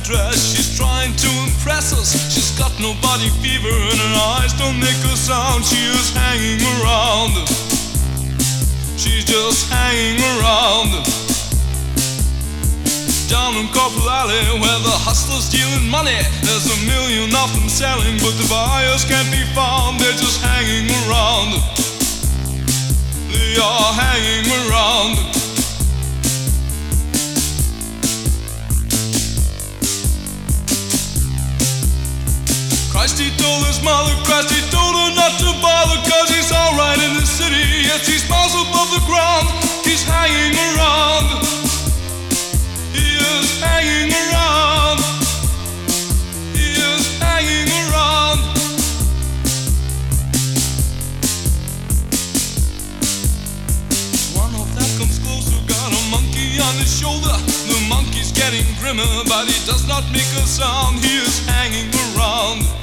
dress. She's trying to impress us. She's got no body fever and her eyes don't make a sound. She is hanging around. She's just hanging around. Down in Corporal Alley where the hustlers dealing money, there's a million of them selling, but the buyers can't be found. They're just hanging around. They are hanging around. Christ, he told his mother, Christ, he told her not to bother, 'cause he's alright in the city. Yes, he smiles above the ground. He's hanging around. He is hanging around. He is hanging around. One of them comes closer, got a monkey on his shoulder. The monkey's getting grimmer, but he does not make a sound. He is hanging around.